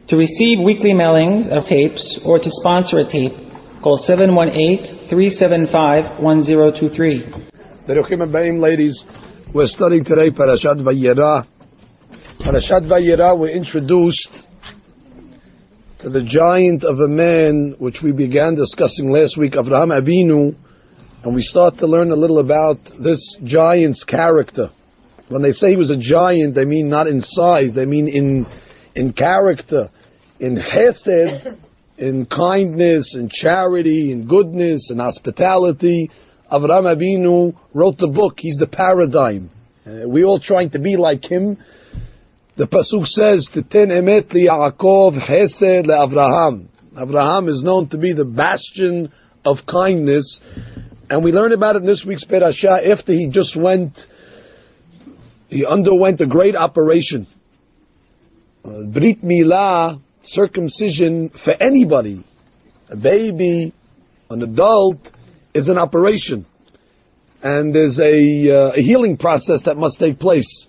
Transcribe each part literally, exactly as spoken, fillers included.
To receive weekly mailings of tapes or to sponsor a tape, call seven one eight, three seven five, one zero two three. Beruchim Abayim, ladies. We're studying today Parashat Vayera. Parashat Vayera, we're introduced to the giant of a man which we began discussing last week, Avraham Avinu, and we start to learn a little about this giant's character. When they say he was a giant, they mean not in size, they mean in in character, in chesed, in kindness, in charity, in goodness, in hospitality. Avraham Avinu wrote the book. He's the paradigm. Uh, we all trying to be like him. The pasuk says, "Titen emet li Yaakov, chesed le Avraham." Avraham is known to be the bastion of kindness, and we learned about it in this week's parasha. After he just went, he underwent a great operation. Uh, Brit Milah, circumcision for anybody, a baby, an adult, is an operation. And there's a, uh, a healing process that must take place.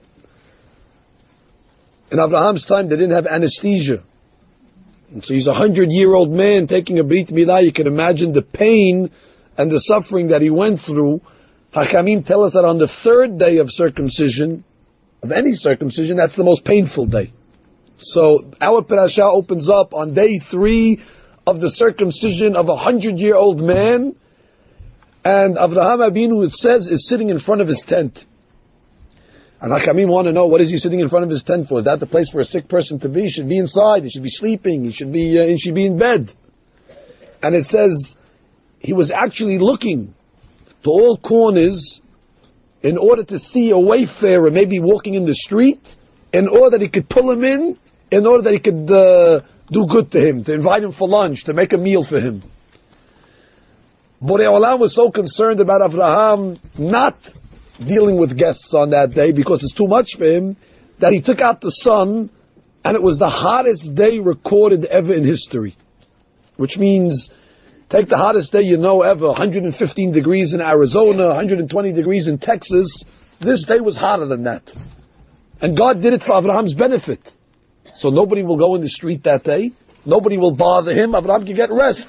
In Abraham's time, they didn't have anesthesia. And so he's a hundred-year-old man taking a Brit Milah. You can imagine the pain and the suffering that he went through. Hachamim tell us that on the third day of circumcision, of any circumcision, that's the most painful day. So our parasha opens up on day three of the circumcision of a hundred-year-old man, and Avraham Avinu, it says, is sitting in front of his tent. And Hakamim want to know, what is he sitting in front of his tent for? Is that the place for a sick person to be? He should be inside. He should be sleeping. He should be. Uh, he should be in bed. And it says he was actually looking to all corners in order to see a wayfarer, maybe walking in the street, in order that he could pull him in, in order that he could uh, do good to him, to invite him for lunch, to make a meal for him. Borei Olam was so concerned about Avraham not dealing with guests on that day because it's too much for him, that he took out the sun, and it was the hottest day recorded ever in history. Which means, take the hottest day you know ever, one hundred fifteen degrees in Arizona, one hundred twenty degrees in Texas. This day was hotter than that. And God did it for Abraham's benefit. So nobody will go in the street that day. Nobody will bother him. Abraham can get rest.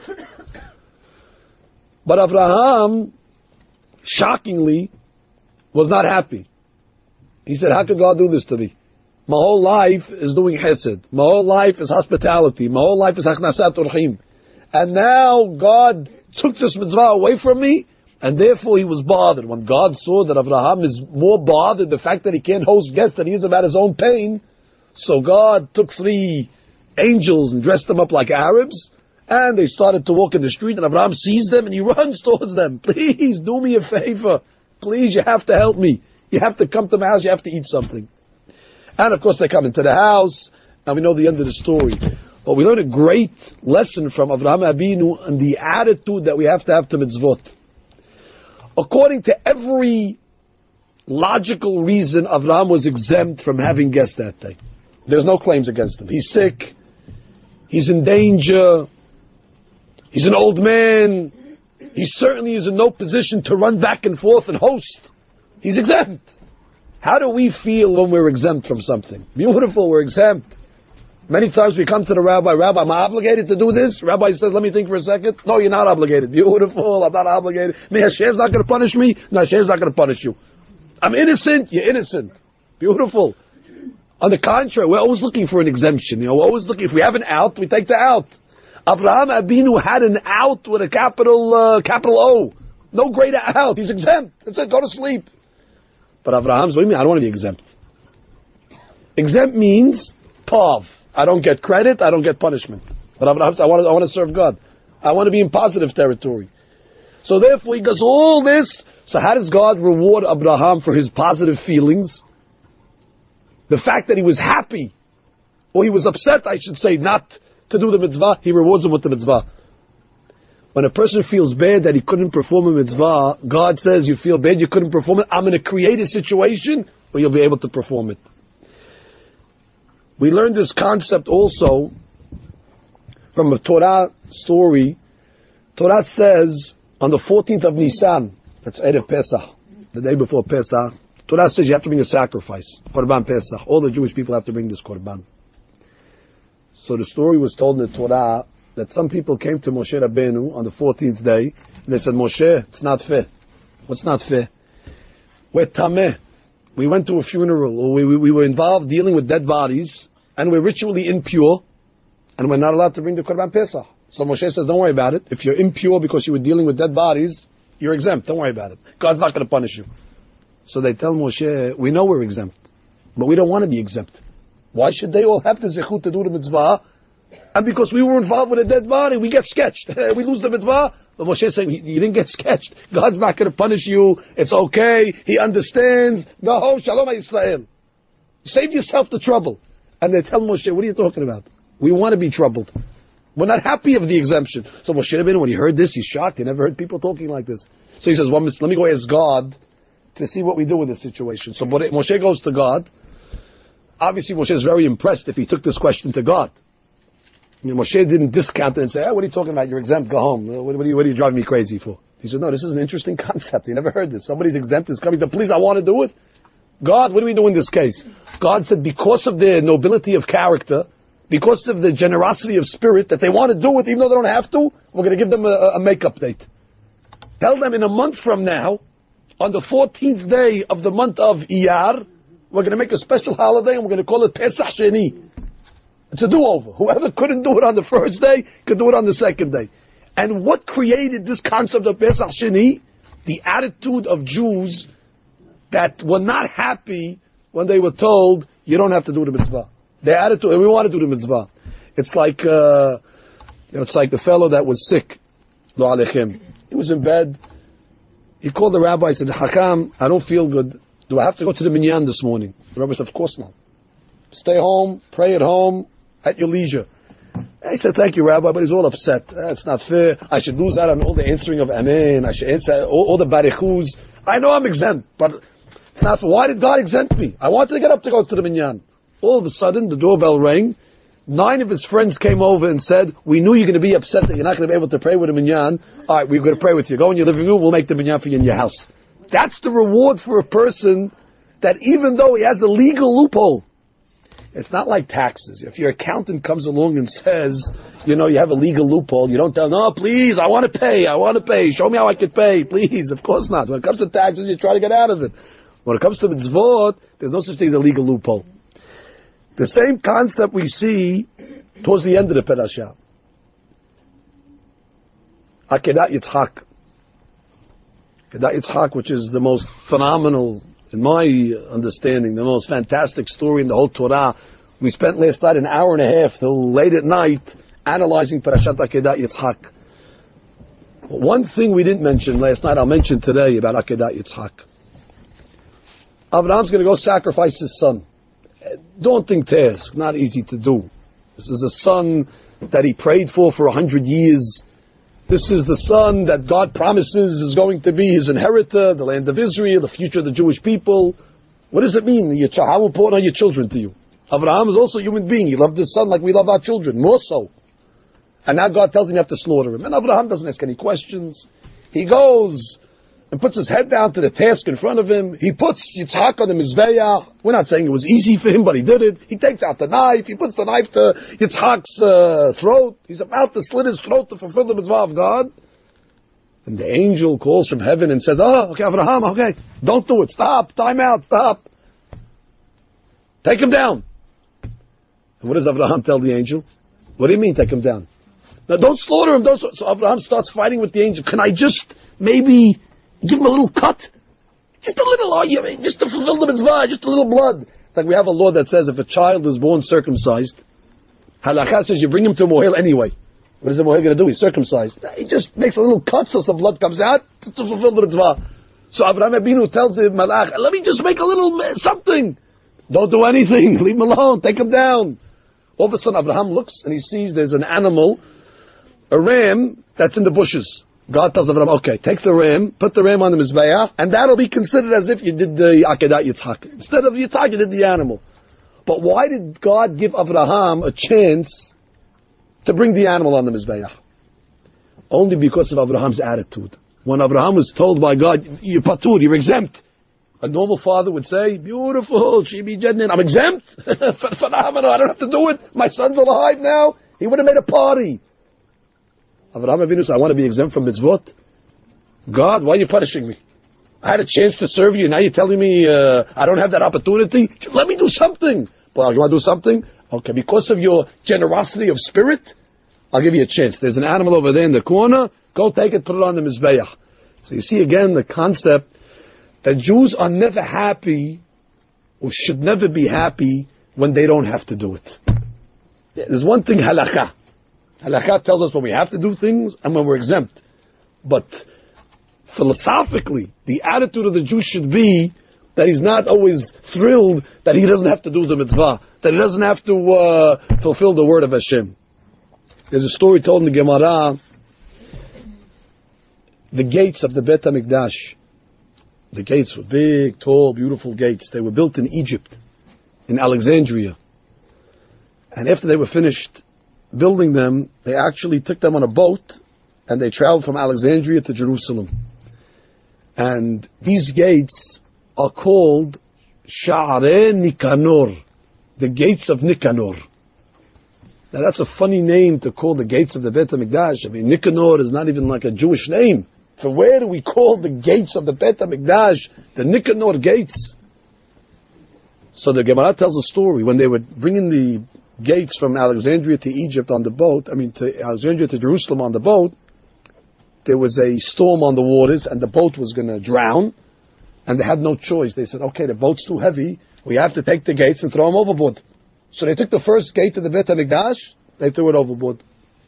But Abraham, shockingly, was not happy. He said, how could God do this to me? My whole life is doing chesed. My whole life is hospitality. My whole life is achnasat orchim. And now God took this mitzvah away from me, and therefore he was bothered. When God saw that Abraham is more bothered, the fact that he can't host guests than he is about his own pain, so God took three angels and dressed them up like Arabs, and they started to walk in the street, and Abraham sees them and he runs towards them. Please do me a favor. Please, you have to help me. You have to come to my house. You have to eat something. And of course they come into the house, and we know the end of the story. But we learn a great lesson from Avraham Avinu and the attitude that we have to have to mitzvot. According to every logical reason, Avraham was exempt from having guests that day. There's no claims against him. He's sick. He's in danger. He's an old man. He certainly is in no position to run back and forth and host. He's exempt. How do we feel when we're exempt from something? Beautiful, we're exempt. Many times we come to the rabbi, Rabbi, am I obligated to do this? Rabbi says, let me think for a second. No, you're not obligated. Beautiful, I'm not obligated. Me, Hashem's not going to punish me? No, Hashem's not going to punish you. I'm innocent, you're innocent. Beautiful. On the contrary, we're always looking for an exemption. You know, we're always looking, if we have an out, we take the out. Avraham Avinu had an out with a capital uh, capital O. No greater out. He's exempt. That's it. Go to sleep. But Abraham's, what do you mean? I don't want to be exempt. Exempt means pav. I don't get credit. I don't get punishment. But Abraham's, I want to, I want to serve God. I want to be in positive territory. So therefore, he does all this. So how does God reward Abraham for his positive feelings? The fact that he was happy, or he was upset, I should say, not to do the mitzvah, he rewards him with the mitzvah. When a person feels bad that he couldn't perform a mitzvah, God says, you feel bad you couldn't perform it, I'm going to create a situation where you'll be able to perform it. We learned this concept also from a Torah story. Torah says, on the fourteenth of Nisan, that's Erev Pesach, the day before Pesach, Torah says you have to bring a sacrifice, Korban Pesach. All the Jewish people have to bring this Korban. So the story was told in the Torah that some people came to Moshe Rabbeinu on the fourteenth day, and they said, Moshe, it's not fair. What's not fair? We're tameh. We went to a funeral, or we, we, we were involved dealing with dead bodies, and we're ritually impure, and we're not allowed to bring the Korban Pesach. So Moshe says, don't worry about it. If you're impure because you were dealing with dead bodies, you're exempt. Don't worry about it. God's not going to punish you. So they tell Moshe, we know we're exempt, but we don't want to be exempt. Why should they all have the zechut to do the mitzvah? And because we were involved with a dead body, we get sketched. We lose the mitzvah. But Moshe is saying, you didn't get sketched. God's not going to punish you. It's okay. He understands. Go, Shalom Yisrael. Save yourself the trouble. And they tell Moshe, what are you talking about? We want to be troubled. We're not happy of the exemption. So Moshe Rabbeinu, when he heard this, he's shocked. He never heard people talking like this. So he says, well, let me go ask God to see what we do with this situation. So Moshe goes to God. Obviously, Moshe is very impressed if he took this question to God. You know, Moshe didn't discount it and say, oh, what are you talking about? You're exempt. Go home. What, what, are you, what are you driving me crazy for? He said, no, this is an interesting concept. You never heard this. Somebody's exempt is coming to, please, I want to do it. God, what do we do in this case? God said, because of their nobility of character, because of the generosity of spirit, that they want to do it even though they don't have to, we're going to give them a, a make-up date. Tell them in a month from now, on the fourteenth day of the month of Iyar, we're going to make a special holiday and we're going to call it Pesach Sheni. It's a do-over. Whoever couldn't do it on the first day could do it on the second day. And what created this concept of Pesach Sheni? The attitude of Jews that were not happy when they were told, you don't have to do the mitzvah. Their attitude, we want to do the mitzvah. It's like, uh, you know, it's like the fellow that was sick. Lo alechem. He was in bed. He called the rabbi and said, Hakam, I don't feel good. Do I have to go to the minyan this morning? The rabbi said, of course not. Stay home, pray at home, at your leisure. And he said, thank you, Rabbi, but he's all upset. That's not fair. I should lose out on all the answering of Amen. I should answer all, all the barichus. I know I'm exempt, but it's not fair. Why did God exempt me? I wanted to get up to go to the minyan. All of a sudden, the doorbell rang. Nine of his friends came over and said, we knew you're going to be upset that you're not going to be able to pray with a minyan. All right, we're going to pray with you. Go in your living room. We'll make the minyan for you in your house. That's the reward for a person that even though he has a legal loophole, it's not like taxes. If your accountant comes along and says, you know, you have a legal loophole, you don't tell, no, please, I want to pay, I want to pay, show me how I can pay, please. Of course not. When it comes to taxes, you try to get out of it. When it comes to mitzvot, there's no such thing as a legal loophole. The same concept we see towards the end of the parasha. Akedat Yitzhak. Akedat Yitzhak, which is the most phenomenal, in my understanding, the most fantastic story in the whole Torah. We spent last night an hour and a half till late at night analyzing Parashat Akedat Yitzhak. One thing we didn't mention last night, I'll mention today about Akedat Yitzhak. Abraham's going to go sacrifice his son. Daunting task, not easy to do. This is a son that he prayed for for a hundred years. This is the son that God promises is going to be his inheritor, the land of Israel, the future of the Jewish people. What does it mean? How important are your children to you? Abraham is also a human being. He loved his son like we love our children, more so. And now God tells him you have to slaughter him. And Abraham doesn't ask any questions. He goes and puts his head down to the task in front of him. He puts Yitzhak on the Mizbeach. We're not saying it was easy for him, but he did it. He takes out the knife. He puts the knife to Yitzhak's uh, throat. He's about to slit his throat to fulfill the mitzvah of God. And the angel calls from heaven and says, oh, okay, Abraham, okay, don't do it. Stop. Time out. Stop. Take him down. And what does Abraham tell the angel? What do you mean, take him down? Now, don't slaughter him. Don't. So Abraham starts fighting with the angel. Can I just maybe give him a little cut? Just a little, oh, you mean, just to fulfill the mitzvah, just a little blood. It's like we have a law that says if a child is born circumcised, halakha says you bring him to a mohel anyway. What is the mohel going to do? He's circumcised. He just makes a little cut so some blood comes out to fulfill the mitzvah. So Abraham Abinu tells the malach, let me just make a little something. Don't do anything. Leave him alone. Take him down. All of a sudden Abraham looks and he sees there's an animal, a ram that's in the bushes. God tells Abraham, okay, take the ram, put the ram on the Mizbeach, and that'll be considered as if you did the Akedat Yitzhak. Instead of Yitzhak, you did the animal. But why did God give Abraham a chance to bring the animal on the Mizbeach? Only because of Abraham's attitude. When Abraham was told by God, you're patur, you're exempt, A normal father would say, beautiful, Shibi Jednin, I'm exempt. Phenomenal, I don't have to do it. My son's alive now. He would have made a party. Avraham Avinu said, I want to be exempt from mitzvot. God, why are you punishing me? I had a chance to serve you, now you're telling me uh, I don't have that opportunity? Let me do something. Well, you want to do something? Okay, because of your generosity of spirit, I'll give you a chance. There's an animal over there in the corner. Go take it, put it on the Mizbeach. So you see again the concept that Jews are never happy, or should never be happy, when they don't have to do it. There's one thing, halakha. Halakha tells us when we have to do things and when we're exempt. But philosophically, the attitude of the Jew should be that he's not always thrilled that he doesn't have to do the mitzvah, that he doesn't have to uh, fulfill the word of Hashem. There's a story told in the Gemara, the gates of the Beit HaMikdash. The gates were big, tall, beautiful gates. They were built in Egypt, in Alexandria. And after they were finished building them, they actually took them on a boat and they traveled from Alexandria to Jerusalem. And these gates are called Sha'arei Nikanor, the gates of Nikanor. Now that's a funny name to call the gates of the Beit HaMikdash. I mean, Nikanor is not even like a Jewish name. From where do we call the gates of the Beit HaMikdash the Nikanor gates? So the Gemara tells a story. When they were bringing the gates from Alexandria to Egypt on the boat, I mean to Alexandria to Jerusalem on the boat, there was a storm on the waters and the boat was going to drown, and they had no choice. They said, okay, the boat's too heavy, we have to take the gates and throw them overboard. So they took the first gate to the Beit HaMikdash, they threw it overboard.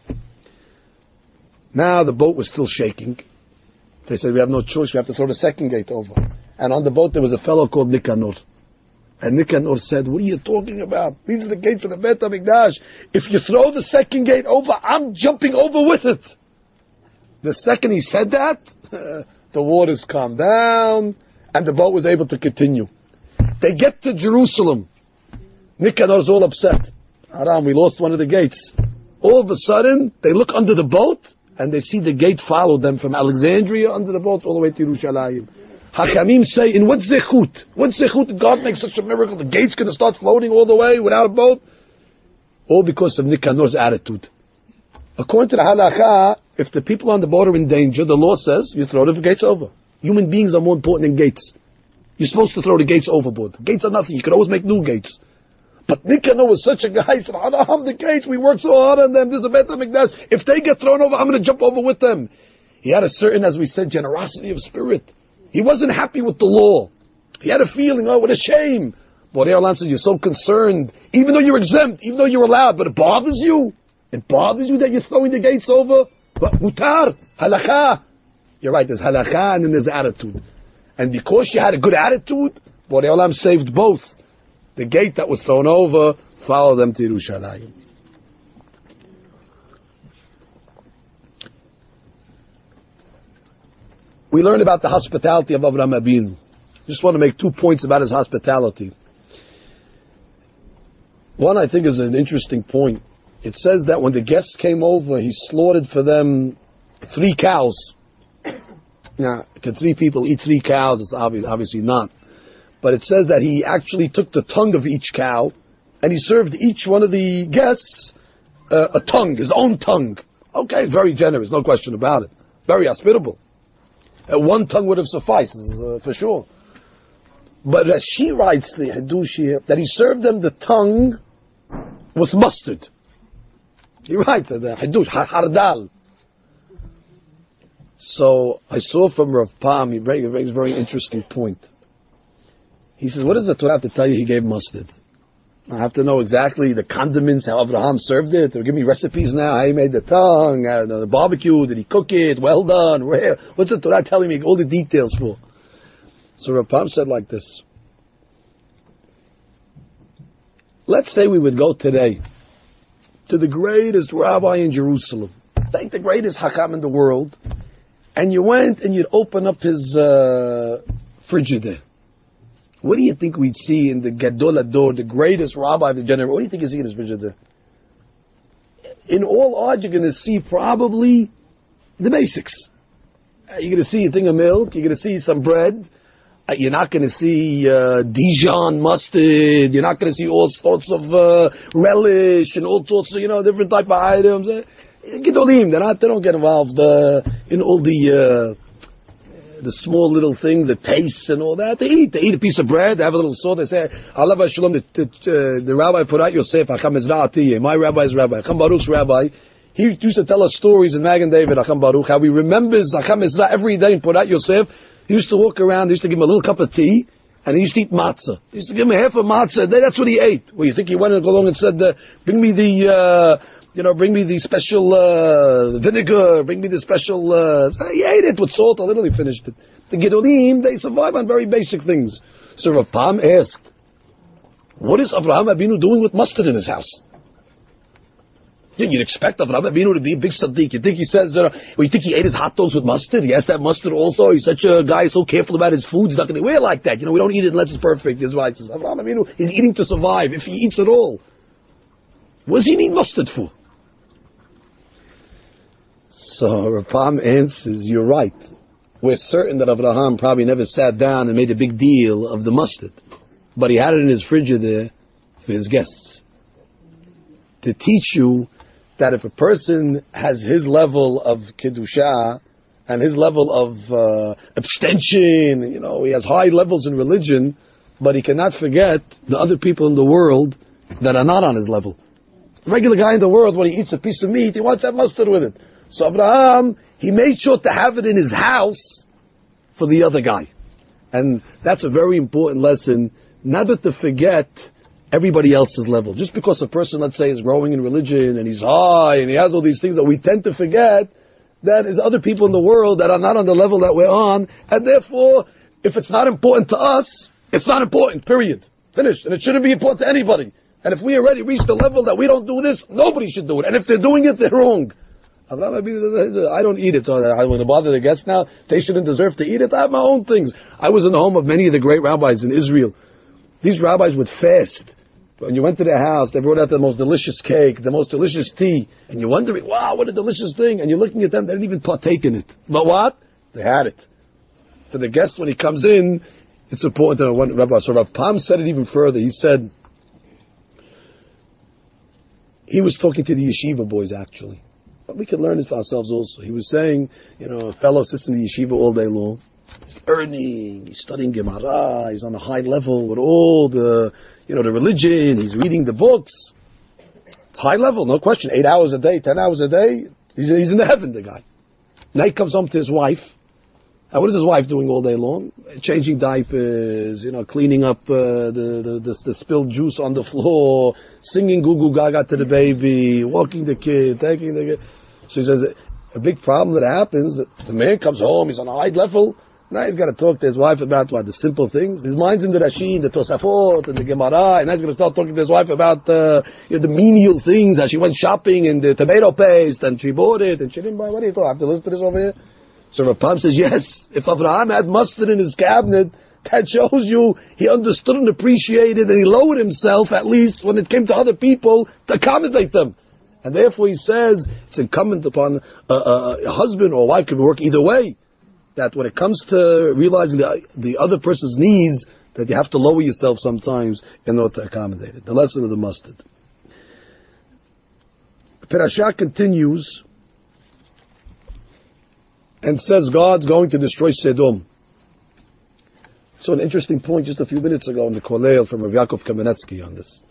Now the boat was still shaking. They said, we have no choice, we have to throw the second gate over. And on the boat there was a fellow called Nikanor. And Nikanor said, what are you talking about? These are the gates of the Beit HaMikdash. If you throw the second gate over, I'm jumping over with it. The second he said that, the waters calmed down, and the boat was able to continue. They get to Jerusalem. Nikanor's all upset. Haram, we lost one of the gates. All of a sudden, they look under the boat, and they see the gate follow them from Alexandria under the boat all the way to Yerushalayim. Hakamim say, in what zechut? What zechut did God make such a miracle? The gate's going to start floating all the way without a boat? All because of Nikanor's attitude. According to the halakha, if the people on the boat are in danger, the law says, you throw the gates over. Human beings are more important than gates. You're supposed to throw the gates overboard. Gates are nothing. You can always make new gates. But Nikanor was such a guy, he said, Haram, the gates, we worked so hard on them, there's a Beit HaMikdash. If they get thrown over, I'm going to jump over with them. He had a certain, as we said, generosity of spirit. He wasn't happy with the law. He had a feeling, oh, what a shame. Borei Olam says, you're so concerned, even though you're exempt, even though you're allowed, but it bothers you. It bothers you that you're throwing the gates over. But mutar, halakha. You're right, there's halakha and then there's attitude. And because you had a good attitude, Borei Olam saved both. The gate that was thrown over, follow them to Yerushalayim. We learned about the hospitality of Avraham Avinu. Just want to make two points about his hospitality. One, I think, is an interesting point. It says that when the guests came over, he slaughtered for them three cows. Now, can three people eat three cows? It's obvious, obviously not. But it says that he actually took the tongue of each cow, and he served each one of the guests uh, a tongue, his own tongue. Okay, very generous, no question about it. Very hospitable. Uh, one tongue would have sufficed, uh, for sure. But as she writes the Hiddush here, that he served them the tongue with mustard. He writes uh, the Hiddush, hardal. So I saw from Rav Pam, he brings a very interesting point. He says, what does the Torah have to tell you he gave mustard? I have to know exactly the condiments, how Avraham served it, or give me recipes now, how he made the tongue, uh, the barbecue, did he cook it, well done, where, what's the Torah telling me all the details for? So Rav Pam said like this. Let's say we would go today to the greatest rabbi in Jerusalem, like the greatest hakam in the world, and you went and you'd open up his uh, frigidaire. What do you think we'd see in the Gadol Ador, the greatest rabbi of the generation? What do you think you see in his frigidaire? In all odds, you're going to see probably the basics. You're going to see a thing of milk, you're going to see some bread, you're not going to see uh, Dijon mustard. You're not going to see all sorts of uh, relish and all sorts of, you know, different type of items. Gedolim, they're not, they don't get involved uh, in all the uh, the small little things, the tastes and all that. They eat. They eat a piece of bread. They have a little salt. They say, Allah Shalom, the, the, uh, the rabbi put out Yosef, Acham Ezra. My rabbi is rabbi. Acham Baruch's rabbi. He used to tell us stories in Magen David, Acham Baruch, how he remembers Acham Ezra every day and put out Yosef. He used to walk around, he used to give him a little cup of tea, and he used to eat matzah. He used to give him a half a matzah a day, that's what he ate. Well, you think he went and go along and said, uh, bring me the, uh, you know, bring me the special uh, vinegar, bring me the special, uh, he ate it with salt, a little, he finished it. The Gedolim, they survive on very basic things. So Rav Pam asked, what is Avraham Avinu doing with mustard in his house? You'd expect Avraham Avinu to be a big tzaddik. You think he says, uh, well, you think he ate his hot dogs with mustard? He has that mustard also. He's such a guy, so careful about his food. He's not going to wear like that. You know, we don't eat it unless it's perfect. His wife says, Avraham Avinu is eating to survive, if he eats at all. What does he need mustard for? So Rapam answers, you're right. We're certain that Avraham probably never sat down and made a big deal of the mustard. But he had it in his frigidaire for his guests. To teach you that if a person has his level of Kedusha and his level of uh, abstention, you know, he has high levels in religion, but he cannot forget the other people in the world that are not on his level. The regular guy in the world, when he eats a piece of meat, he wants to have mustard with it. So Abraham, he made sure to have it in his house for the other guy. And that's a very important lesson, never to forget everybody else's level. Just because a person, let's say, is growing in religion and he's high and he has all these things that we tend to forget, that is other people in the world that are not on the level that we're on, and therefore, if it's not important to us, it's not important, period. Finished. And it shouldn't be important to anybody. And if we already reached the level that we don't do this, nobody should do it. And if they're doing it, they're wrong. I don't eat it, so I want to bother the guests now. They shouldn't deserve to eat it. I have my own things. I was in the home of many of the great rabbis in Israel. These rabbis would fast. When you went to their house, they brought out the most delicious cake, the most delicious tea, and you're wondering, wow, what a delicious thing. And you're looking at them, they didn't even partake in it. But what? They had it. For the guest, when he comes in, it's important to know one rabbi. So Rav Pam said it even further. He said, he was talking to the yeshiva boys, actually. But we can learn it for ourselves also. He was saying, you know, a fellow sits in the yeshiva all day long. He's earning, he's studying Gemara, he's on a high level with all the, you know, the religion, he's reading the books. It's high level, no question. Eight hours a day, ten hours a day, he's, he's in the heaven, the guy. Now he comes home to his wife. And what is his wife doing all day long? Changing diapers, you know, cleaning up uh, the, the, the the spilled juice on the floor, singing Goo Goo Gaga to the baby, walking the kid, taking the kid. So he says, a big problem that happens, that the man comes home, he's on a high level, now he's got to talk to his wife about what, the simple things. His mind's in the Rashi, the Tosafot, and the Gemara, and now he's going to start talking to his wife about uh, you know, the menial things, how she went shopping and the tomato paste, and she bought it, and she didn't buy. What do you thought? I have to listen to this over here? So Rav Pam says, yes, if Avraham had mustard in his cabinet, that shows you he understood and appreciated, and he lowered himself, at least when it came to other people, to accommodate them. And therefore he says, it's incumbent upon a, a, a husband or a wife, can work either way, that when it comes to realizing the, the other person's needs, that you have to lower yourself sometimes in order to accommodate it. The lesson of the mustard. Parashah continues and says God's going to destroy Sodom. So an interesting point just a few minutes ago in the Kolel from Rav Yaakov Kamenetsky on this.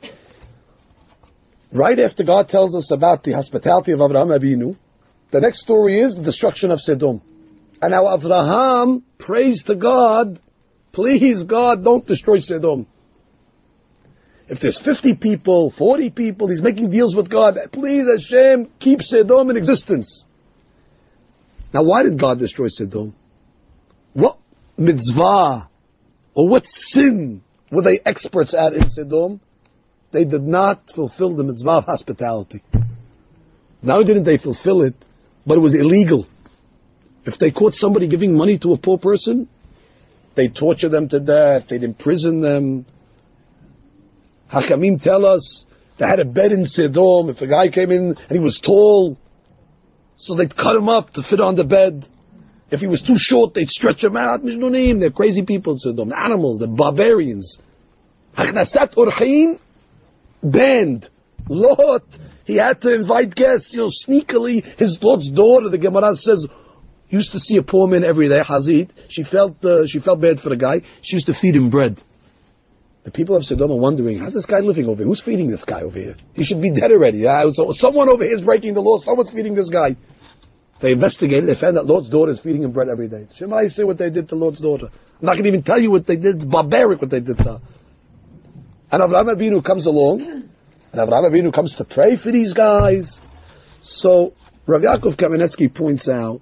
Right after God tells us about the hospitality of Avraham Avinu, the next story is the destruction of Sodom. And now Avraham prays to God, please God, don't destroy Sodom. If there's fifty people, forty people, he's making deals with God, please Hashem, keep Sodom in existence. Now why did God destroy Sodom? What mitzvah or what sin were they experts at in Sodom? They did not fulfill the mitzvah of hospitality. Not only didn't they fulfill it, but it was illegal. If they caught somebody giving money to a poor person, they'd torture them to death, they'd imprison them. Hachamim tell us they had a bed in Sodom. If a guy came in and he was tall, so they'd cut him up to fit on the bed. If he was too short, they'd stretch him out. Mishnunim, they're crazy people in Sodom. Animals, they're barbarians. Achnasat Orchim, banned. Lot, he had to invite guests, you know, sneakily. His Lot's daughter, the Gemara says, used to see a poor man every day, Hazit. She felt, uh, she felt bad for the guy. She used to feed him bread. The people of Sodom are wondering, how's this guy living over here? Who's feeding this guy over here? He should be dead already. Uh, so someone over here is breaking the law. Someone's feeding this guy. They investigated. They found that Lot's daughter is feeding him bread every day. Shema, say what they did to Lot's daughter. I'm not going to even tell you what they did. It's barbaric what they did to her. And Avraham Avinu comes along, and Avraham Avinu comes to pray for these guys. So Rav Yaakov Kamenetsky points out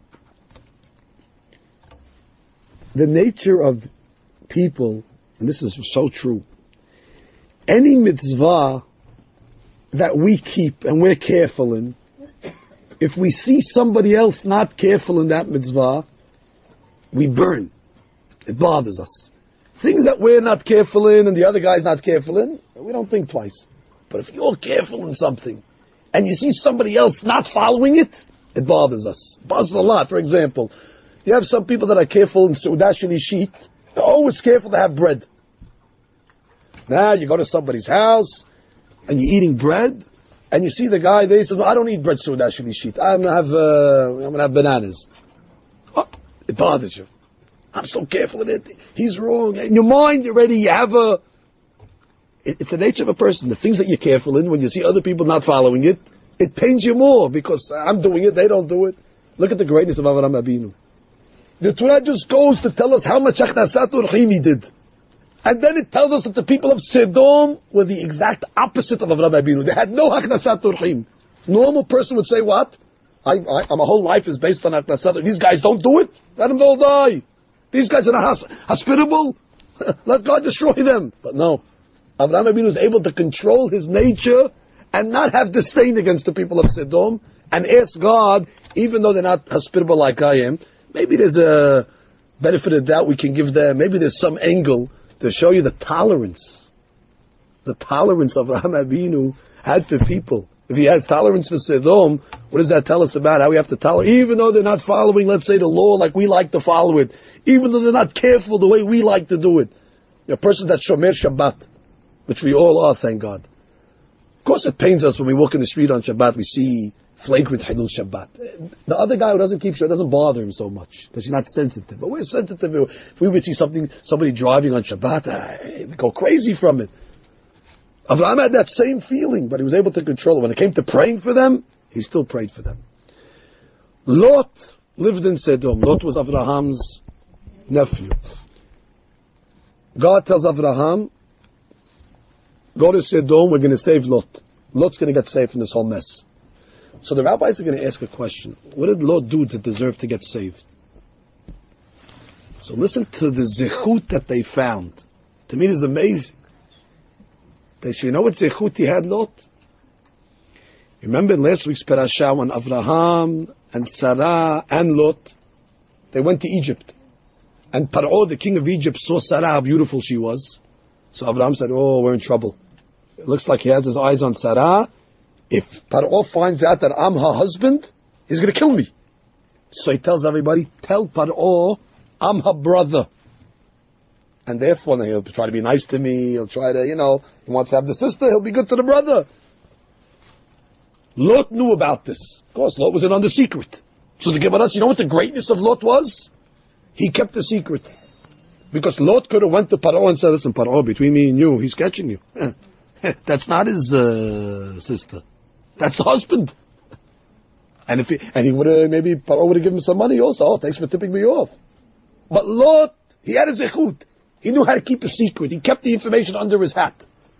the nature of people, and this is so true. Any mitzvah that we keep and we're careful in, if we see somebody else not careful in that mitzvah, we burn. It bothers us. Things that we're not careful in and the other guy's not careful in, we don't think twice. But if you're careful in something and you see somebody else not following it, it bothers us. It bothers us a lot. For example, you have some people that are careful in Seudah Shlishit. They're always careful to have bread. Now you go to somebody's house and you're eating bread, and you see the guy there, he says, well, I don't eat bread Seudah Shlishit. I'm gonna have uh, I'm gonna have bananas. Oh, it bothers you. I'm so careful in it. He's wrong. In your mind already, you have a. It, it's the nature of a person. The things that you're careful in, when you see other people not following it, it pains you more because I'm doing it, they don't do it. Look at the greatness of Avraham Avinu. The Torah just goes to tell us how much Achnasat Orchim he did. And then it tells us that the people of Sodom were the exact opposite of Avraham Avinu. They had no Achnasat Orchim. Normal person would say, what? I, I, my whole life is based on Achnasat Orchim. These guys don't do it? Let them all die. These guys are not hos- hospitable? Let God destroy them. But no. Avraham Avinu was able to control his nature and not have disdain against the people of Sodom and ask God, even though they're not hospitable like I am, maybe there's a benefit of doubt we can give them. Maybe there's some angle to show you the tolerance. The tolerance Avraham Avinu had for people. If he has tolerance for Sodom, what does that tell us about how we have to tolerate? Even though they're not following, let's say, the law like we like to follow it. Even though they're not careful the way we like to do it. A person that's Shomer Shabbat, which we all are, thank God. Of course it pains us when we walk in the street on Shabbat, we see flagrant Hilul Shabbat. The other guy who doesn't keep Shabbat doesn't bother him so much, because he's not sensitive. But we're sensitive. If we would see something, somebody driving on Shabbat, we go crazy from it. Avraham had that same feeling, but he was able to control it. When it came to praying for them, he still prayed for them. Lot lived in Sodom. Lot was Avraham's nephew. God tells Avraham, go to Sodom, we're going to save Lot. Lot's going to get saved from this whole mess. So the rabbis are going to ask a question. What did Lot do to deserve to get saved? So listen to the zechut that they found. To me, it is amazing. They say, you know what zechut he had, Lot? Remember in last week's parasha when Avraham and Sarah and Lot, they went to Egypt. And Paro, the king of Egypt, saw Sarah, how beautiful she was. So Avraham said, oh, we're in trouble. It looks like he has his eyes on Sarah. If Paro finds out that I'm her husband, he's going to kill me. So he tells everybody, tell Paro I'm her brother. And therefore he'll try to be nice to me. He'll try to, you know, he wants to have the sister, he'll be good to the brother. Lot knew about this. Of course, Lot was in under secret. So the Gemara, you know what the greatness of Lot was? He kept the secret. Because Lot could have went to Paro and said, listen, Paro, between me and you, he's catching you. That's not his uh, sister. That's the husband. And if he, and he would have, maybe Paro would have given him some money also. Oh, thanks for tipping me off. But Lot, he had a zechut. He knew how to keep a secret. He kept the information under his hat.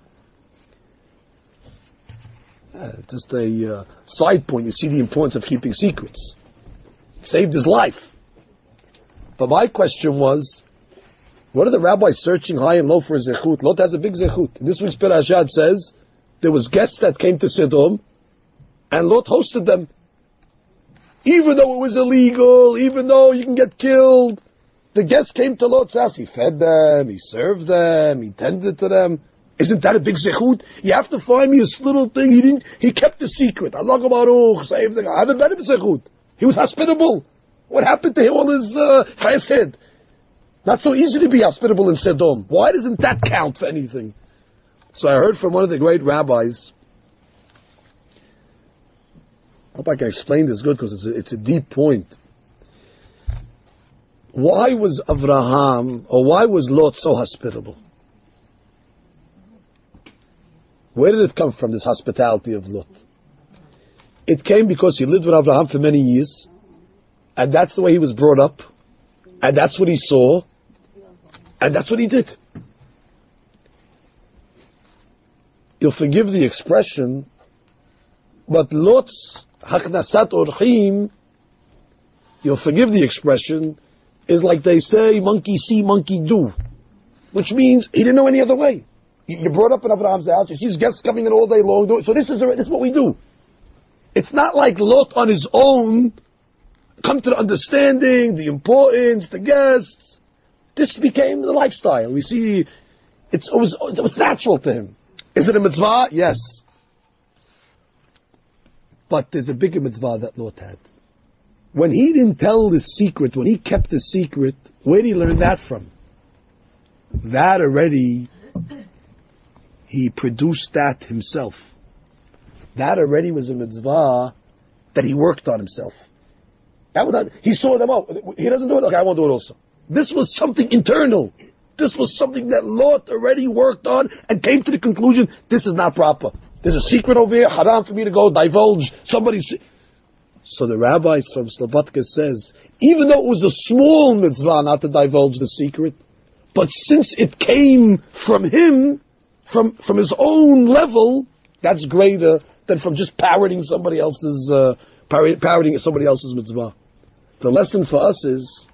Uh, just a uh, side point. You see the importance of keeping secrets. It saved his life. But my question was, what are the rabbis searching high and low for a zechut? Lot has a big zechut. In this week's parasha says there was guests that came to Sodom, and Lot hosted them. Even though it was illegal, even though you can get killed, the guests came to Lot's house. He fed them, he served them, he tended to them. Isn't that a big zechut? You have to find me a little thing. He didn't. He kept the secret. Allah Baruch, save the guy. I have a better zechut. He was hospitable. What happened to all his uh, chesed? Not so easy to be hospitable in Sodom. Why doesn't that count for anything? So I heard from one of the great rabbis, I hope I can explain this good because it's a, it's a deep point. Why was Avraham, or why was Lot so hospitable? Where did it come from, this hospitality of Lot? It came because he lived with Avraham for many years, and that's the way he was brought up, and that's what he saw, and that's what he did. You'll forgive the expression, but Lot's haknasat orchim, you'll forgive the expression, is like they say, monkey see, monkey do. Which means he didn't know any other way. You're brought up in Abraham's house, you see guests coming in all day long, so this is, this is what we do. It's not like Lot on his own come to the understanding, the importance, the guests. This became the lifestyle. We see it's always, it was natural to him. Is it a mitzvah? Yes. But there's a bigger mitzvah that Lot had. When he didn't tell the secret, when he kept the secret, where did he learn that from? That already, he produced that himself. That already was a mitzvah that he worked on himself. That was not, he saw them out. He doesn't do it, okay, I won't do it also. This was something internal. This was something that Lot already worked on and came to the conclusion, this is not proper. There's a secret over here, haram for me to go divulge somebody's... So the rabbis from Slobodka says, even though it was a small mitzvah not to divulge the secret, but since it came from him, from from his own level, that's greater than from just parroting somebody else's uh, parroting, parroting somebody else's mitzvah. The lesson for us is,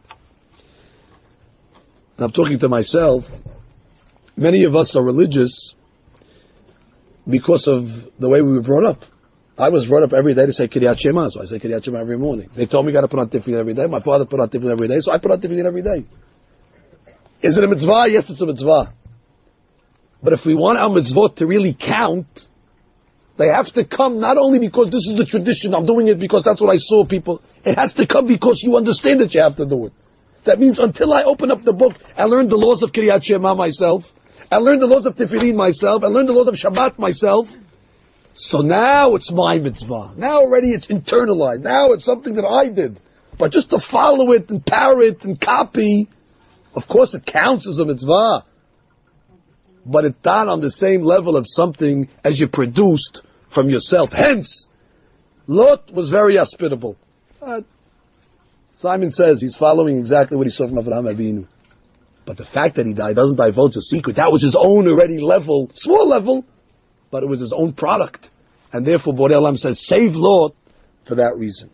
and I'm talking to myself, many of us are religious because of the way we were brought up. I was brought up every day to say Kiryat Shema, so I say Kiryat Shema every morning. They told me you got to put on tefillin every day. My father put on tefillin every day, so I put on tefillin every day. Is it a mitzvah? Yes, it's a mitzvah. But if we want our mitzvot to really count, they have to come not only because this is the tradition, I'm doing it because that's what I saw people. It has to come because you understand that you have to do it. That means until I open up the book and learn the laws of Kiryat Shema myself, and learn the laws of tefillin myself, and learn the laws of Shabbat myself, so now it's my mitzvah. Now already it's internalized. Now it's something that I did. But just to follow it and parrot and copy, of course it counts as a mitzvah. But it's not on the same level of something as you produced from yourself. Hence, Lot was very hospitable. Uh, Simon says he's following exactly what he saw from Avraham Avinu. But the fact that he died doesn't divulge a secret. That was his own already level, small level, but it was his own product. And therefore, Borei Olam says, save Lot for that reason.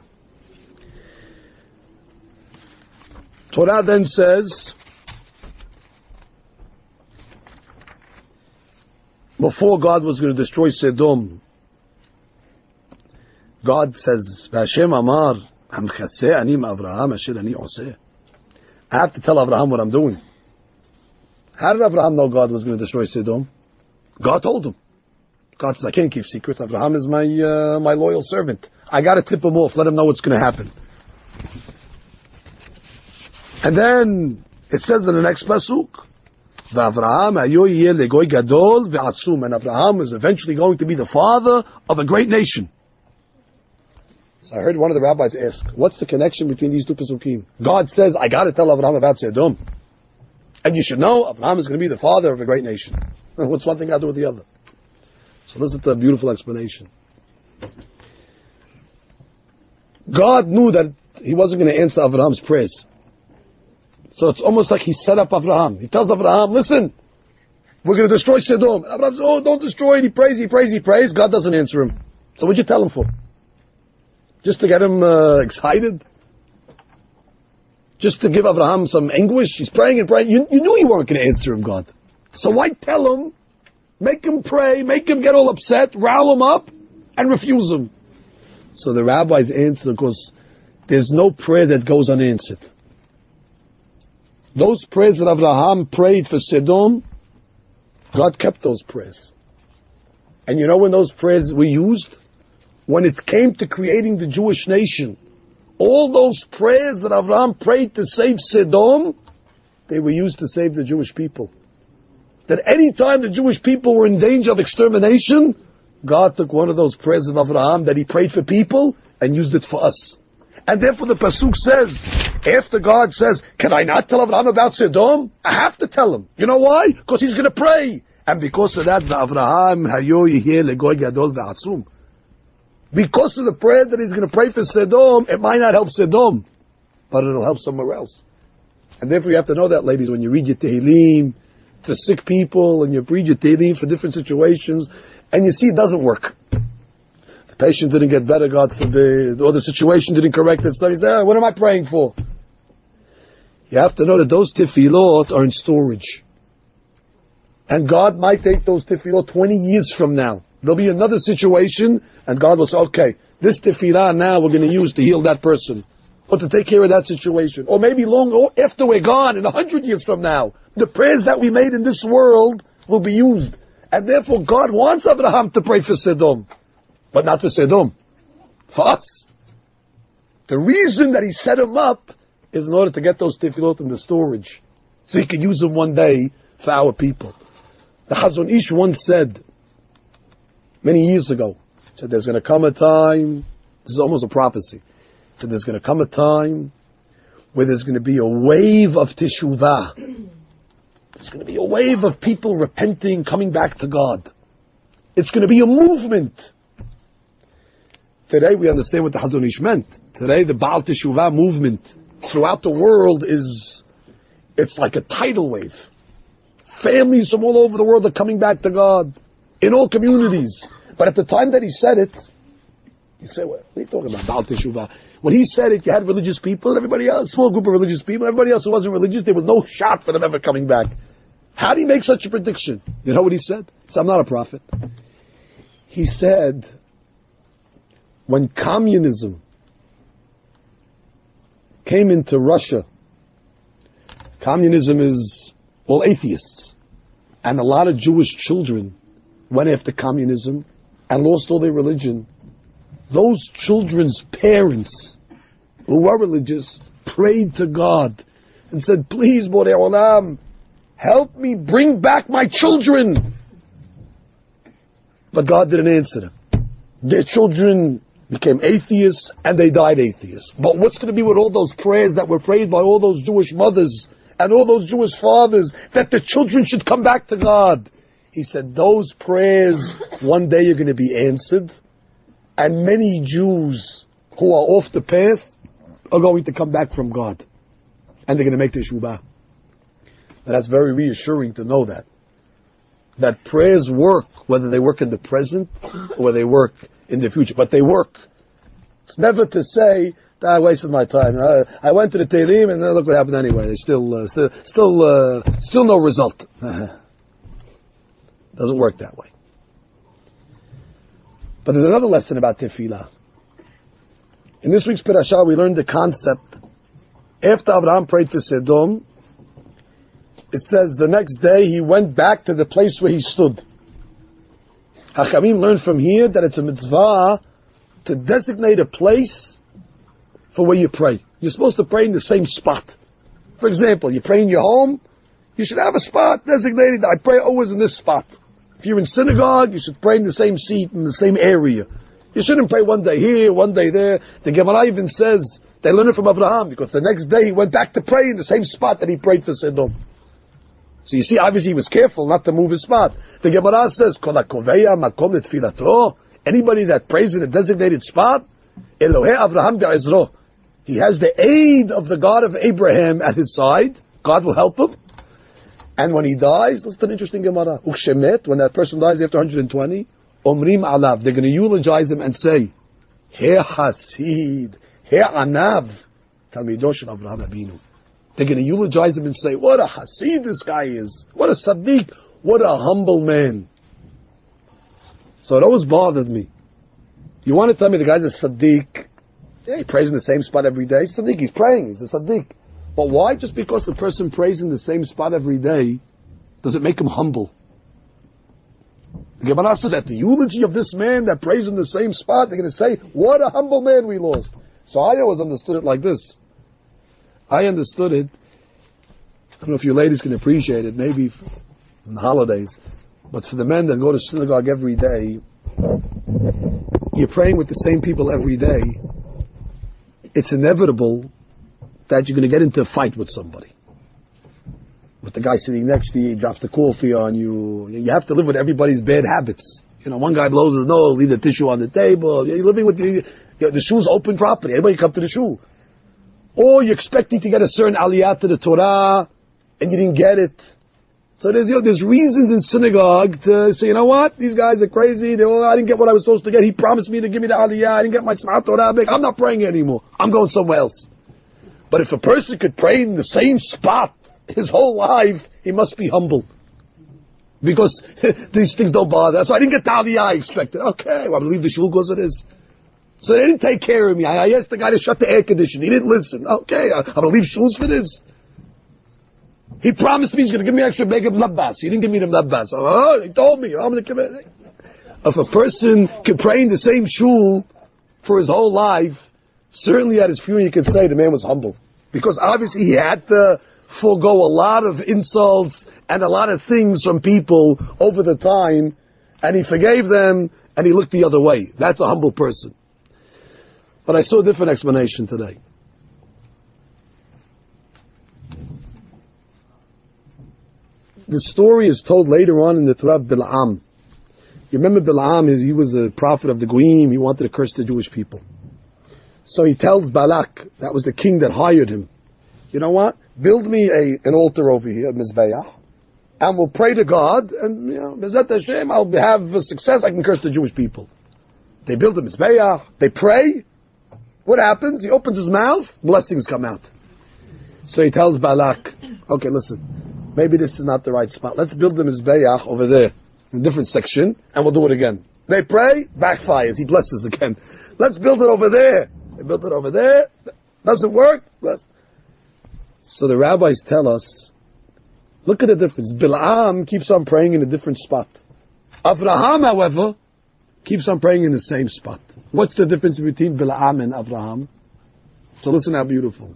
Torah then says, before God was going to destroy Sodom, God says, Hashem Amar, Hamchaseh ani Avraham asher ani oseh. I have to tell Avraham what I'm doing. How did Avraham know God was going to destroy Sodom? God told him. God says, I can't keep secrets. Avraham is my uh, my loyal servant. I got to tip him off, let him know what's going to happen. And then it says in the next pasuk, Avraham ayo yeh legoy gadol ve'atzum, and Avraham is eventually going to be the father of a great nation. So I heard one of the rabbis ask, what's the connection between these two pasukim? God says, I got to tell Avraham about Sodom. And you should know, Avraham is going to be the father of a great nation. What's one thing got to do with the other? So listen to a beautiful explanation. God knew that he wasn't going to answer Avraham's prayers. So it's almost like he set up Avraham. He tells Avraham, listen, we're going to destroy Sodom. And Avraham says, oh, don't destroy it. He prays, he prays, he prays. God doesn't answer him. So what'd you tell him for? Just to get him uh, excited? Just to give Avraham some anguish? He's praying and praying. You, you knew you weren't going to answer him, God. So why tell him? Make him pray, make him get all upset, rile him up, and refuse him. So the rabbis answer, because there's no prayer that goes unanswered. Those prayers that Avraham prayed for Sodom, God kept those prayers. And you know when those prayers were used? When it came to creating the Jewish nation, all those prayers that Avraham prayed to save Sodom, they were used to save the Jewish people. That any time the Jewish people were in danger of extermination, God took one of those prayers of Avraham that he prayed for people and used it for us. And therefore the Pasuk says, after God says, can I not tell Avraham about Sodom? I have to tell him. You know why? Because he's going to pray. And because of that, Avraham hayo yihye legoy gadol ve'atzum. Because of the prayer that he's going to pray for Sodom, it might not help Sodom, but it'll help somewhere else. And therefore you have to know that, ladies, when you read your Tehillim for sick people, and you read your Tehillim for different situations, and you see it doesn't work. The patient didn't get better, God forbid, or the situation didn't correct itself. You say, oh, what am I praying for? You have to know that those tefillot are in storage. And God might take those tefillot twenty years from now. There'll be another situation, and God will say, okay, this tefillah now we're going to use to heal that person, or to take care of that situation. Or maybe long or after we're gone, in a hundred years from now, the prayers that we made in this world will be used. And therefore God wants Abraham to pray for Sodom, but not for Sodom, for us. The reason that he set him up is in order to get those tefillot in the storage, so he could use them one day for our people. The Chazon Ish once said, many years ago, said there's going to come a time, this is almost a prophecy, said there's going to come a time where there's going to be a wave of teshuvah. There's going to be a wave of people repenting, coming back to God. It's going to be a movement. Today we understand what the Chazon Ish meant. Today the Baal Teshuvah movement throughout the world is, it's like a tidal wave. Families from all over the world are coming back to God, in all communities. But at the time that he said it, you say, what are you talking about, Baal Teshuvah? When he said it, you had religious people, and everybody else, a small group of religious people, everybody else who wasn't religious, there was no shot for them ever coming back. How did he make such a prediction? You know what he said? He said, I'm not a prophet. He said, when communism came into Russia, communism is all atheists, and a lot of Jewish children went after communism and lost all their religion. Those children's parents, who were religious, prayed to God and said, please, Borei Olam, help me bring back my children. But God didn't answer them. Their children became atheists and they died atheists. But what's going to be with all those prayers that were prayed by all those Jewish mothers and all those Jewish fathers that the children should come back to God? He said, those prayers one day are going to be answered, and many Jews who are off the path are going to come back from God, and they're going to make teshuvah. And that's very reassuring to know that. That prayers work, whether they work in the present or whether they work in the future, but they work. It's never to say, I wasted my time. I, I went to the Tehillim and look what happened anyway. There's still, uh, still, still, uh, still no result. Doesn't work that way. But there's another lesson about tefillah. In this week's parashah, we learned the concept. After Abraham prayed for Sodom, it says the next day he went back to the place where he stood. Hachamim learned from here that it's a mitzvah to designate a place for where you pray. You're supposed to pray in the same spot. For example, you pray in your home, you should have a spot designated. I pray always in this spot. If you're in synagogue, you should pray in the same seat, in the same area. You shouldn't pray one day here, one day there. The Gemara even says they learned it from Abraham, because the next day he went back to pray in the same spot that he prayed for Sodom. So you see, obviously he was careful not to move his spot. The Gemara says, anybody that prays in a designated spot, Elohei Avraham be'ezro, he has the aid of the God of Abraham at his side. God will help him. And when he dies, that's an interesting Gemara. Ukshemet, when that person dies after one hundred twenty, Omrim alav, they're going to eulogize him and say, He Hasid, He Anav, Talmido shel Avraham Avinu. They're going to eulogize him and say, what a Hasid this guy is. What a Sadiq. What a humble man. So it always bothered me. You want to tell me the guy's a Sadiq? Yeah, he prays in the same spot every day. He's a Sadiq, he's praying, he's a Sadiq. But why? Just because the person prays in the same spot every day, does it make him humble? The Gemara says at the eulogy of this man that prays in the same spot, they're going to say, what a humble man we lost. So I always understood it like this. I understood it, I don't know if you ladies can appreciate it, maybe in the holidays, but for the men that go to synagogue every day, you're praying with the same people every day. It's inevitable that you're going to get into a fight with somebody. With the guy sitting next to you, he drops the coffee on you. You have to live with everybody's bad habits. You know, one guy blows his nose, leave the tissue on the table. You're living with the, the shul's open property. Everybody come to the shul. Or you're expecting to get a certain aliyah to the Torah, and you didn't get it. So there's, you know, there's reasons in synagogue to say, you know what, these guys are crazy. They, oh, I didn't get what I was supposed to get. He promised me to give me the aliyah. I didn't get my smart Torah. I'm not praying anymore. I'm going somewhere else. But if a person could pray in the same spot his whole life, he must be humble. Because these things don't bother. So I didn't get the aliyah I expected. Okay, well, I'm going to leave the shul because it is. So they didn't take care of me. I, I asked the guy to shut the air conditioning. He didn't listen. Okay, I, I'm going to leave shuls for this. He promised me he's going to give me extra make of labbas. He didn't give me the labbas. Oh, he told me. I'm going to give it. If a person can pray in the same shul for his whole life, certainly at his funeral you can say the man was humble. Because obviously he had to forego a lot of insults and a lot of things from people over the time, and he forgave them, and he looked the other way. That's a humble person. But I saw a different explanation today. The story is told later on in the Torah of Bil'am. You remember Bil'am, he was a prophet of the Goyim, he wanted to curse the Jewish people. So he tells Balak, that was the king that hired him, you know what, build me a, an altar over here, Mizbeach, and we'll pray to God, and, you know, Bezat Hashem, I'll have success, I can curse the Jewish people. They build a Mizbeach, they pray. What happens? He opens his mouth, blessings come out. So he tells Balak, okay, listen, maybe this is not the right spot. Let's build the Mizbeach over there, in a different section, and we'll do it again. They pray, backfires, he blesses again. Let's build it over there. They built it over there, doesn't work. Bless. So the rabbis tell us, look at the difference. Bil'am keeps on praying in a different spot. Avraham, however, keeps on praying in the same spot. What's the difference between Bil'am and Avraham? So listen how beautiful.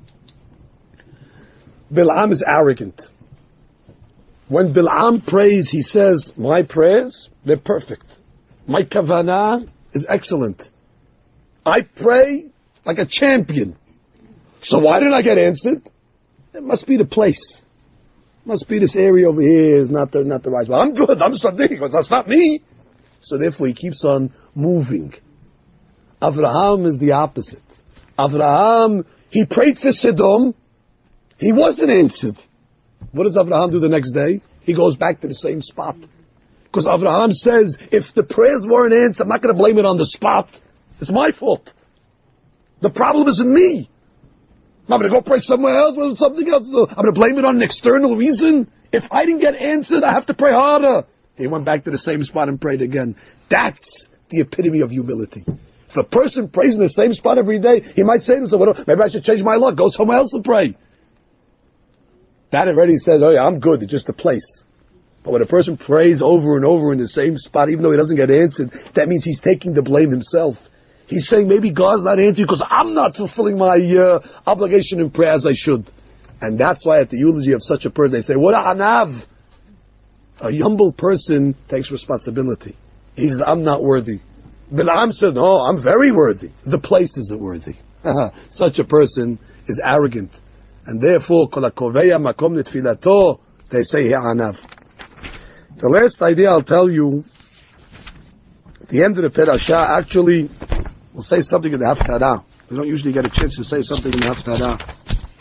Bil'am is arrogant. When Bil'am prays, he says, my prayers, they're perfect. My kavanah is excellent. I pray like a champion. So why didn't I get answered? It must be the place. It must be this area over here is not the, not the right spot. I'm good, I'm Sadiq, but that's not me. So therefore he keeps on moving. Avraham is the opposite. Avraham, he prayed for Sodom. He wasn't answered. What does Avraham do the next day? He goes back to the same spot. Because Avraham says, if the prayers weren't answered, I'm not going to blame it on the spot. It's my fault. The problem isn't me. I'm going to go pray somewhere else or something else. I'm going to blame it on an external reason. If I didn't get answered, I have to pray harder. He went back to the same spot and prayed again. That's the epitome of humility. If a person prays in the same spot every day, he might say to himself, well, maybe I should change my luck, go somewhere else and pray. That already says, oh yeah, I'm good, it's just a place. But when a person prays over and over in the same spot, even though he doesn't get answered, that means he's taking the blame himself. He's saying, maybe God's not answering because I'm not fulfilling my uh, obligation in prayer as I should. And that's why at the eulogy of such a person, they say, what a anav! A humble person takes responsibility. He says, I'm not worthy. Bil'am said, no, I'm very worthy. The place isn't worthy. Such a person is arrogant. And therefore, kol hakoveya makom letfilato, they say, anav. The last idea I'll tell you, at the end of the Perashah, actually, we'll say something in the Haftarah. We don't usually get a chance to say something in the Haftarah.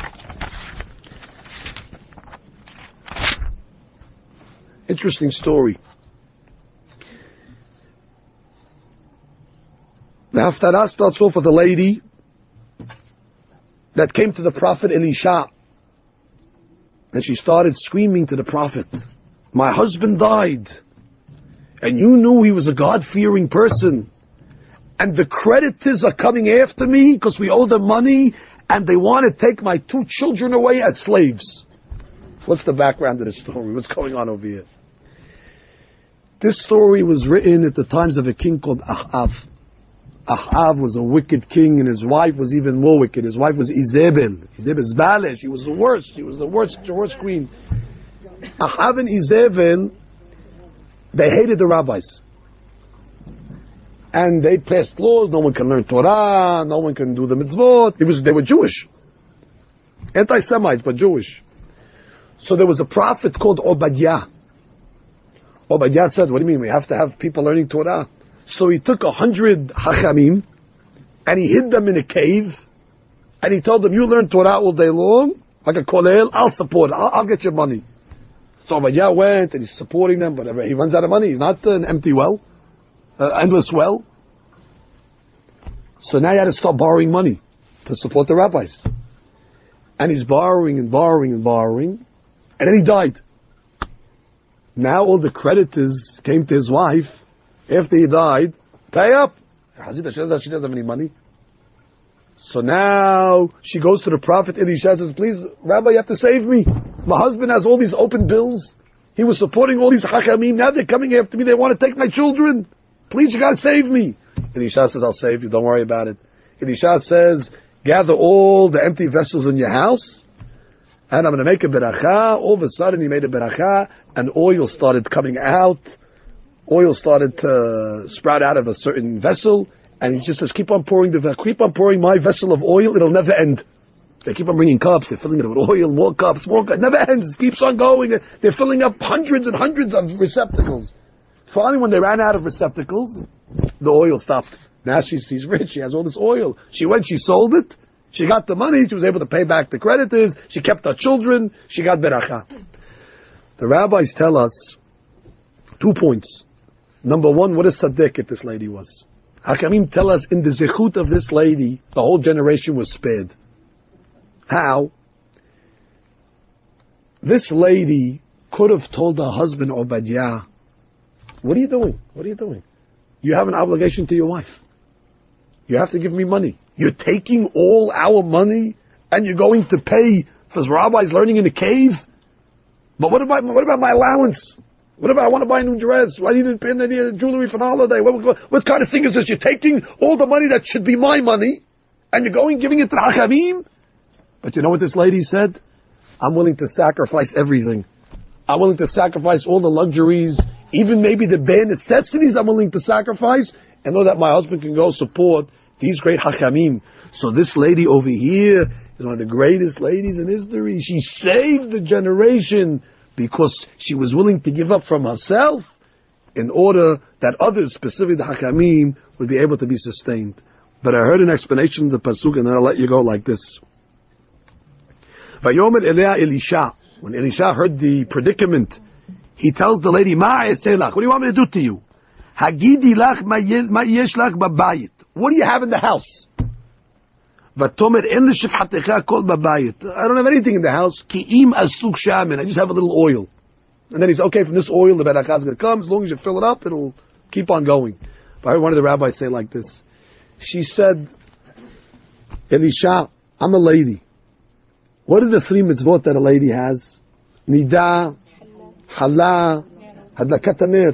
Interesting story. The Haftarah starts off with a lady that came to the Prophet Elisha. And she started screaming to the Prophet, my husband died. And you knew he was a God-fearing person. And the creditors are coming after me because we owe them money and they want to take my two children away as slaves. What's the background of the story? What's going on over here? This story was written at the times of a king called Ahav. Ahav was a wicked king, and his wife was even more wicked. His wife was Izebel. Izebel's Bale. She was the worst. She was the worst, the worst queen. Ahav and Izebel, they hated the rabbis. And they passed laws. No one can learn Torah. No one can do the mitzvot. It was, they were Jewish. Anti-Semites, but Jewish. So there was a prophet called Obadiah. Obadiah said, what do you mean? We have to have people learning Torah. So he took a hundred hachamim, and he hid them in a cave, and he told them, you learn Torah all day long, like a kollel, I'll support it, I'll, I'll get your money. So Obadiah went, and he's supporting them, but he runs out of money. He's not an empty well, uh, endless well. So now he had to start borrowing money to support the rabbis. And he's borrowing and borrowing and borrowing, and then he died. Now all the creditors came to his wife, after he died, pay up. She doesn't have any money. So now she goes to the prophet Elisha and says, please, Rabbi, you have to save me. My husband has all these open bills. He was supporting all these hachamim. Now they're coming after me. They want to take my children. Please, you got to save me. Elisha says, I'll save you. Don't worry about it. Elisha says, gather all the empty vessels in your house, and I'm going to make a beracha. All of a sudden he made a beracha, and oil started coming out. Oil started to sprout out of a certain vessel, and he just says, keep on pouring the, keep on pouring my vessel of oil, it'll never end. They keep on bringing cups, they're filling it with oil, more cups, more cups, it never ends, it keeps on going. They're filling up hundreds and hundreds of receptacles. Finally, when they ran out of receptacles, the oil stopped. Now she's, she's rich, she has all this oil. She went, she sold it, she got the money, she was able to pay back the creditors, she kept her children, she got beracha. The rabbis tell us two points. Number one, what a tzaddiket this lady was. Hakamim tell us in the zechut of this lady, the whole generation was spared. How? This lady could have told her husband Obadiah, what are you doing? What are you doing? You have an obligation to your wife. You have to give me money. You're taking all our money and you're going to pay for rabbis learning in a cave? But what about, what about my allowance? What about I want to buy a new dress? Why do you need any jewelry for the holiday? What, what, what kind of thing is this? You're taking all the money that should be my money, and you're going giving it to the hachamim? But you know what this lady said? I'm willing to sacrifice everything. I'm willing to sacrifice all the luxuries, even maybe the bare necessities I'm willing to sacrifice, and know that my husband can go support these great hachamim. So this lady over here is one of the greatest ladies in history. She saved the generation, because she was willing to give up from herself in order that others, specifically the Hakamim, would be able to be sustained. But I heard an explanation of the Pasuk, and then I'll let you go like this. Vayomer Elea Elisha. When Elisha heard the predicament, he tells the lady, Ma eselach, what do you want me to do to you? Hagidi lach ma yesh lach babayit. What do you have in the house? Vatomer en l'shifhatecha kol babayit. I don't have anything in the house. Ki'im asuk shamin. I just have a little oil. And then he's okay, from this oil the beracha is going to come. As long as you fill it up, it'll keep on going. But I heard one of the rabbis say like this. She said, Elisha, I'm a lady. What are the three mitzvot that a lady has? Nida, Hala, Hadlakat Haner.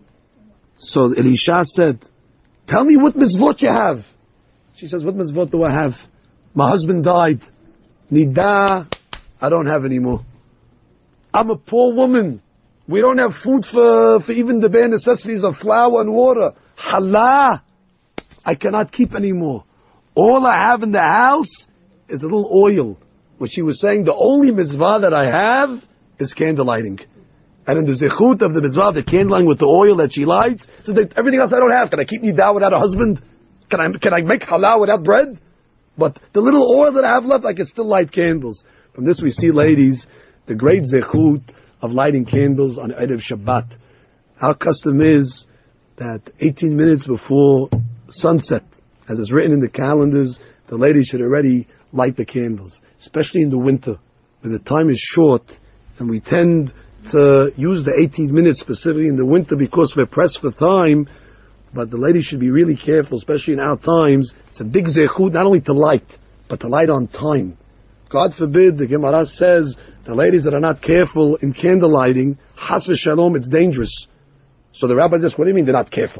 So Elisha said, tell me what mitzvot you have. She says, what mitzvot do I have? My husband died. Nida, I don't have any more. I'm a poor woman. We don't have food for, for even the bare necessities of flour and water. Hala, I cannot keep any more. All I have in the house is a little oil. Which she was saying, the only mitzvah that I have is candle lighting. And in the zechut of the mitzvah of the candle lighting with the oil that she lights, so that everything else I don't have. Can I keep nidah without a husband? Can I can I make halal without bread? But the little oil that I have left, I can still light candles. From this we see, ladies, the great zechut of lighting candles on Erev Shabbat. Our custom is that eighteen minutes before sunset, as is written in the calendars, the ladies should already light the candles. Especially in the winter, when the time is short, and we tend to use the eighteen minutes specifically in the winter because we're pressed for time. But the ladies should be really careful, especially in our times. It's a big zechut, not only to light, but to light on time. God forbid, the Gemara says, the ladies that are not careful in candle lighting, chas v'shalom, it's dangerous. So the rabbi says, what do you mean they're not careful?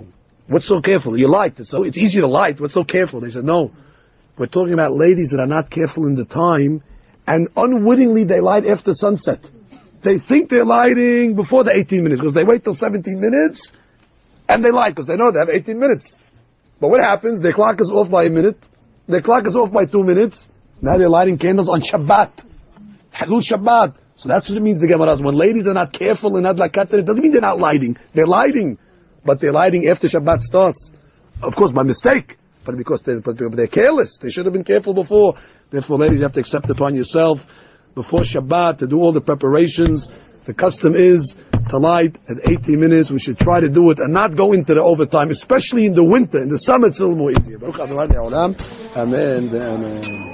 What's so careful? You light. It's, so, it's easy to light. What's so careful? They said, no. We're talking about ladies that are not careful in the time, and unwittingly they light after sunset. They think they're lighting before the eighteen minutes, because they wait till seventeen minutes, and they light, because they know they have eighteen minutes. But what happens? Their clock is off by a minute. Their clock is off by two minutes. Now they're lighting candles on Shabbat. Halul Shabbat. So that's what it means, the Gemara. When ladies are not careful in Adlakat, it doesn't mean they're not lighting. They're lighting. But they're lighting after Shabbat starts. Of course, by mistake. But because they're, but they're careless. They should have been careful before. Therefore, ladies, you have to accept upon yourself before Shabbat to do all the preparations. The custom is to light at eighteen minutes. We should try to do it and not go into the overtime, especially in the winter. In the summer, it's a little more easier. Amen. Amen.